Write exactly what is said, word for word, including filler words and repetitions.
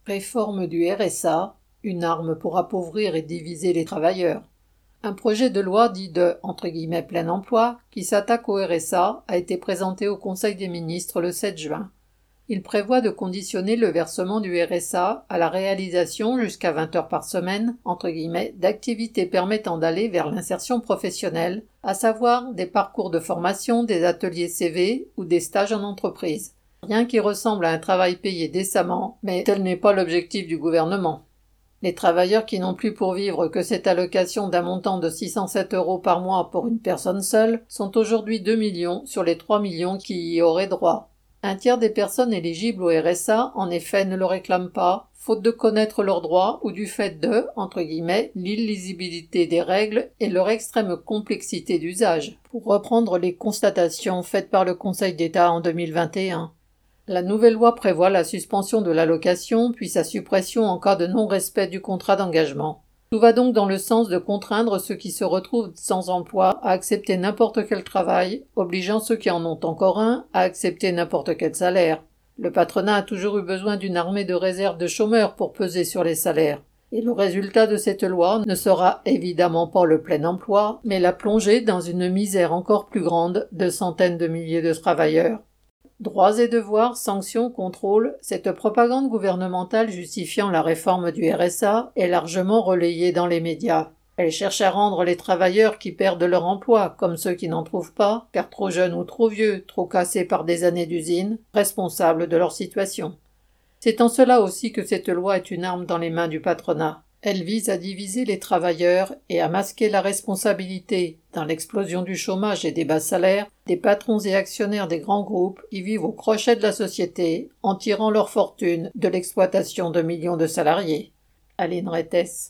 Réforme du R S A, une arme pour appauvrir et diviser les travailleurs. Un projet de loi dit de entre guillemets, « plein emploi » qui s'attaque au R S A a été présenté au Conseil des ministres le sept juin. Il prévoit de conditionner le versement du R S A à la réalisation jusqu'à vingt heures par semaine entre guillemets, d'activités permettant d'aller vers l'insertion professionnelle, à savoir des parcours de formation, des ateliers C V ou des stages en entreprise. Rien qui ressemble à un travail payé décemment, mais tel n'est pas l'objectif du gouvernement. Les travailleurs qui n'ont plus pour vivre que cette allocation d'un montant de six cent sept euros par mois pour une personne seule sont aujourd'hui deux millions sur les trois millions qui y auraient droit. Un tiers des personnes éligibles au R S A, en effet, ne le réclament pas, faute de connaître leurs droits ou du fait de, entre guillemets, l'illisibilité des règles et leur extrême complexité d'usage, pour reprendre les constatations faites par le Conseil d'État en deux mille vingt et un. La nouvelle loi prévoit la suspension de l'allocation puis sa suppression en cas de non-respect du contrat d'engagement. Tout va donc dans le sens de contraindre ceux qui se retrouvent sans emploi à accepter n'importe quel travail, obligeant ceux qui en ont encore un à accepter n'importe quel salaire. Le patronat a toujours eu besoin d'une armée de réserve de chômeurs pour peser sur les salaires. Et le résultat de cette loi ne sera évidemment pas le plein emploi, mais la plongée dans une misère encore plus grande de centaines de milliers de travailleurs. Droits et devoirs, sanctions, contrôles, cette propagande gouvernementale justifiant la réforme du R S A est largement relayée dans les médias. Elle cherche à rendre les travailleurs qui perdent leur emploi, comme ceux qui n'en trouvent pas, car trop jeunes ou trop vieux, trop cassés par des années d'usine, responsables de leur situation. C'est en cela aussi que cette loi est une arme dans les mains du patronat. Elle vise à diviser les travailleurs et à masquer la responsabilité, dans l'explosion du chômage et des bas salaires, des patrons et actionnaires des grands groupes qui vivent au crochet de la société en tirant leur fortune de l'exploitation de millions de salariés. Aline Rettes.